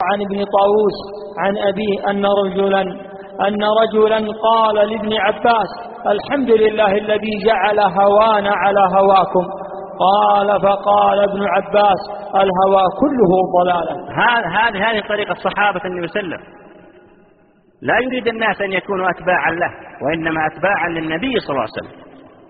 عن ابن طاووس عن أبيه أن رجلا قال لابن عباس: الحمد لله الذي جعل هوانا على هواكم. فقال ابن عباس: الهوى كله ضلالة. هذه طريقة صحابة النبي صلى الله عليه وسلم. لا يريد الناس أن يكونوا أتباعا له، وإنما أتباعا للنبي صلى الله عليه وسلم.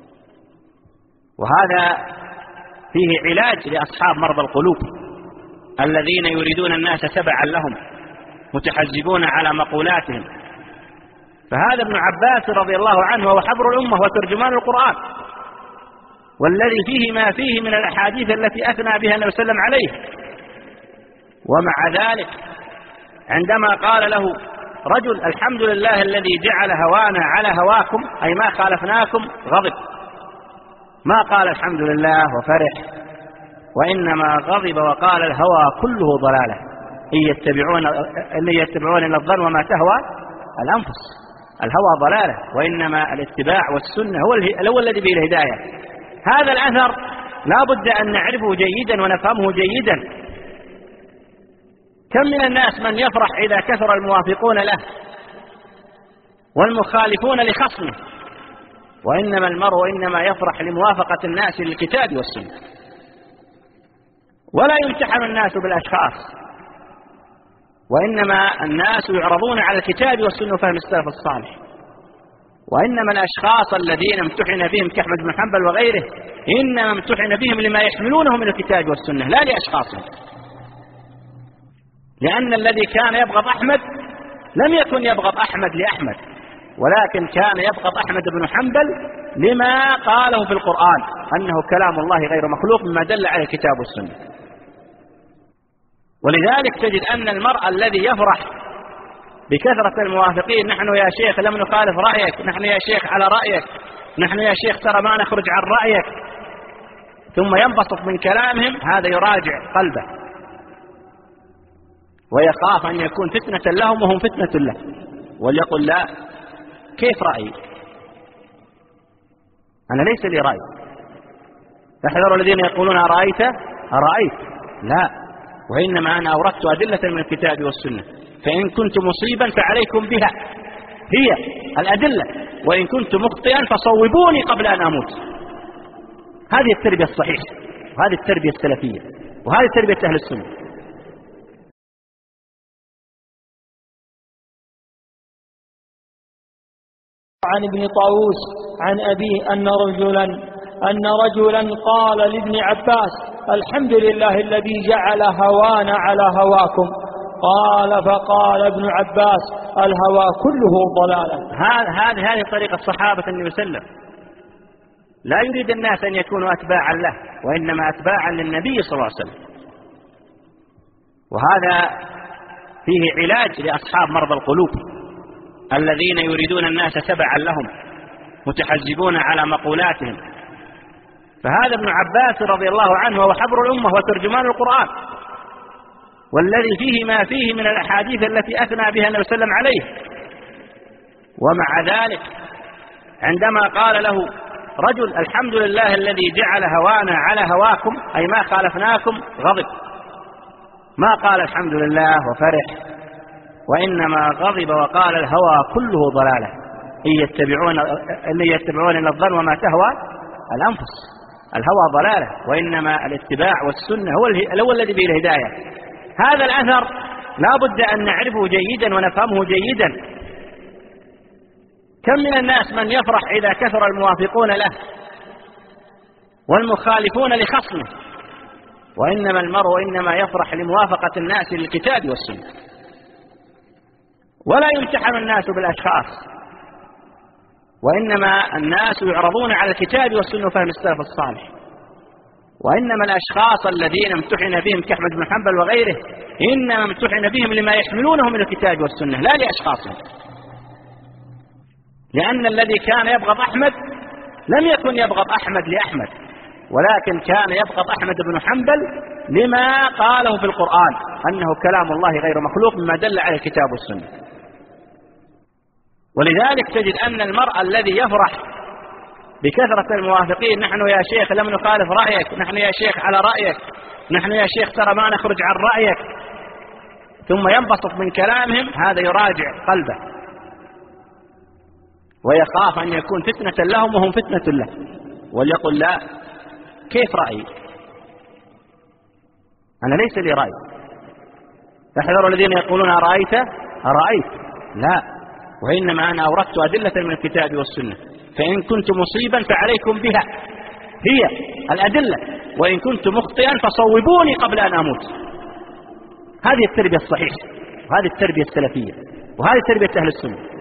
وهذا فيه علاج لأصحاب مرضى القلوب الذين يريدون الناس تبعا لهم، متحزبون على مقولاتهم. فهذا ابن عباس رضي الله عنه هو حبر الأمة وترجمان القرآن، والذي فيه ما فيه من الأحاديث التي أثنى بها النبي صلى الله عليه وسلم عليه. ومع ذلك عندما قال له رجل: الحمد لله الذي جعل هوانا على هواكم، أي ما خالفناكم، غضب. ما قال الحمد لله وفرح، وإنما غضب وقال: الهوى كله ضلالة، إن يتبعون إلا الظن وما تهوى الأنفس. الهوى ضلالة، وإنما الاتباع والسنة هو الذي به الهداية. هذا الأثر لا بد أن نعرفه جيدا ونفهمه جيدا. كم من الناس من يفرح إذا كثر الموافقون له والمخالفون لخصمه، وإنما المرء إنما يفرح لموافقة الناس للكتاب والسنة. ولا يمتحن الناس بالأشخاص، وإنما الناس يعرضون على الكتاب والسنة فهم السلف الصالح. وإنما الأشخاص الذين امتحن بهم كأحمد بن حنبل وغيره إنما امتحن بهم لما يحملونه من الكتاب والسنة، لا لأشخاصهم. لأن الذي كان يبغض أحمد لم يكن يبغض أحمد لأحمد، ولكن كان يبغض أحمد بن حنبل لما قاله في القرآن أنه كلام الله غير مخلوق، مما دل على الكتاب والسنة. ولذلك تجد أن المرء الذي يفرح بكثرة الموافقين: نحن يا شيخ لم نخالف رأيك، نحن يا شيخ على رأيك، نحن يا شيخ ترى ما نخرج عن رأيك، ثم ينبسط من كلامهم، هذا يراجع قلبه ويخاف أن يكون فتنة لهم وهم فتنة له، وليقل: لا، كيف رأيي؟ أنا ليس لي رأي. احذروا الذين يقولون أرأيت؟ لا، وإنما أنا أوردت أدلة من الكتاب والسنة، فإن كنت مصيبا فعليكم بها، هي الأدلة، وإن كنت مخطئا فصوبوني قبل أن أموت. هذه التربية الصحيحة، وهذه التربية السلفية، وهذه تربية أهل السنة. عن ابن طاووس عن أبيه أن رجلا قال لابن عباس: الحمد لله الذي جعل هوانا على هواكم. فقال ابن عباس: الهوى كله ضلالة. هذه طريقة صحابة النبي صلى الله عليه وسلم. لا يريد الناس أن يكونوا أتباعا له، وإنما أتباعا للنبي صلى الله عليه وسلم. وهذا فيه علاج لأصحاب مرضى القلوب الذين يريدون الناس تبعا لهم، متحزبون على مقولاتهم. فهذا ابن عباس رضي الله عنه هو حبر الأمة وترجمان القرآن، والذي فيه ما فيه من الأحاديث التي أثنى بها النبي صلى الله عليه وسلم عليه. ومع ذلك عندما قال له رجل: الحمد لله الذي جعل هوانا على هواكم، أي ما خالفناكم، غضب. ما قال الحمد لله وفرح، وإنما غضب وقال: الهوى كله ضلالة، إن يتبعون إلا الظن وما تهوى الأنفس. الهوى ضلالة، وإنما الاتباع والسنة هو الذي به الهداية. هذا الأثر لا بد أن نعرفه جيدا ونفهمه جيدا. كم من الناس من يفرح إذا كثر الموافقون له والمخالفون لخصمه، وإنما المرء إنما يفرح لموافقة الناس للكتاب والسنة. ولا يمتحن الناس بالأشخاص، وإنما الناس يعرضون على الكتاب والسنة فهم السلف الصالح. وإنما الأشخاص الذين امتحن بهم كأحمد بن حنبل وغيره إنما امتحن بهم لما يحملونه من الكتاب والسنة، لا لأشخاصهم. لأن الذي كان يبغض أحمد لم يكن يبغض أحمد لأحمد، ولكن كان يبغض أحمد بن حنبل لما قاله في القرآن أنه كلام الله غير مخلوق، مما دل على الكتاب والسنة. ولذلك تجد أن المرء الذي يفرح بكثرة الموافقين: نحن يا شيخ لم نخالف رأيك، نحن يا شيخ على رأيك، نحن يا شيخ ترى ما نخرج عن رأيك، ثم ينبسط من كلامهم، هذا يراجع قلبه ويخاف أن يكون فتنة لهم وهم فتنة له، وليقل لا، كيف رأيي؟ أنا ليس لي رأي. احذروا الذين يقولون أرأيت لا، وإنما أنا أوردت أدلة من الكتاب والسنة، فإن كنت مصيبا فعليكم بها، هي الأدلة، وإن كنت مخطئا فصوبوني قبل أن أموت. هذه التربية الصحيحة، وهذه التربية السلفية، وهذه تربية أهل السنة.